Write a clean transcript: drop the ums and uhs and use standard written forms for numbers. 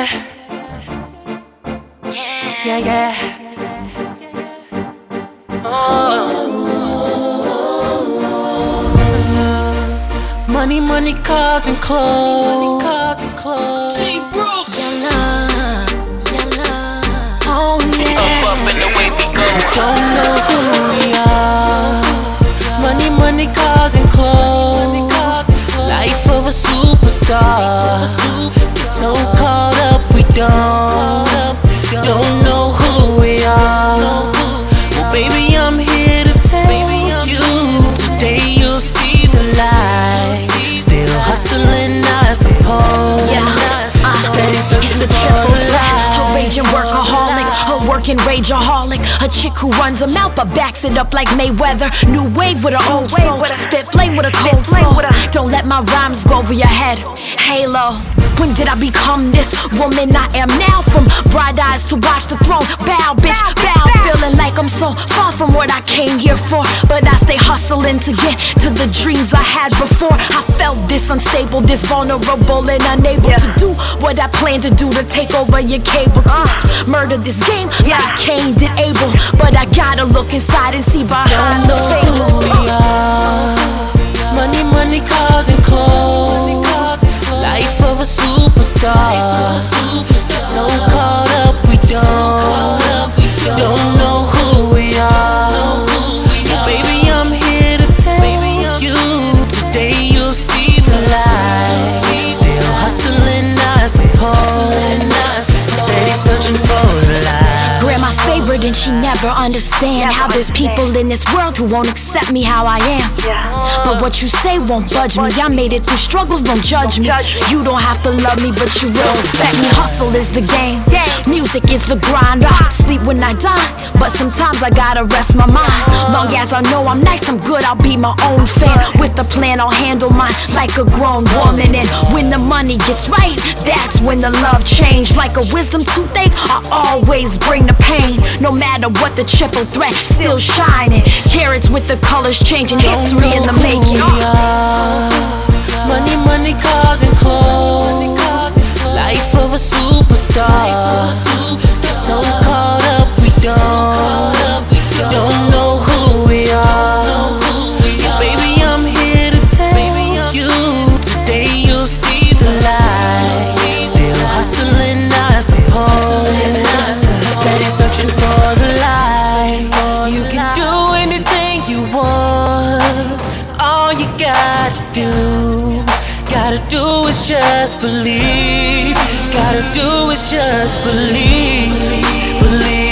Yeah, yeah. Oh. Money, money, cars and clothes. T. Brooks. Oh yeah. Up and away we go. Don't know who we are. Money, money, cars and clothes. Life of a superstar. So caught up we don't know who we are. Well, baby, I'm here to tell you. Today you'll see the light. Still hustling, I suppose. Steady searching It's the for triple the threat. light. Her raging workaholic, her working rageaholic. A chick who runs her mouth but backs it up like Mayweather. New wave with her old soul. Spit flame with a cold soul. Don't let my rhymes go over your head. Halo. When did I become this woman I am now? From bright eyes to watch the throne. Bow, bitch, bow. Feeling like I'm so far from what I came here for. But I stay hustling to get to the dreams I had before. I felt this unstable, this vulnerable and unable to do what I planned to do to take over your cable. To murder this game like Cain did Abel. But I gotta look inside and see behind the who we are. Money, money, cars and clothes. Life of a superstar. So caught up we don't know who we are. Baby, I'm here to tell you. Today you'll see the light. Still hustling, I suppose. Steady searching for the light. Grandma's favorite and she never understand how there's people in this world who won't accept me how I am. But what you say won't budge me. I made it through struggles, don't judge me. You don't have to love me, but you will respect me. Hustle is the game, music is the grind. I sleep when I die, but sometimes I gotta rest my mind. Long as I know I'm nice, I'm good, I'll be my own fan. With a plan, I'll handle mine like a grown woman. And when the money gets right, that's when the love change. Like a wisdom toothache, I always bring the pain. No matter what the triple threat, still shining. Carrots with the colors changing, history in the making. Money, money, cars and clothes. Life of a superstar. So caught up we don't know who we are. Baby, I'm here to tell you. Today you'll see the light. Still hustling, I suppose. Steady searching for the light. You can do anything you want. All you gotta do is just believe. Gotta do is just believe.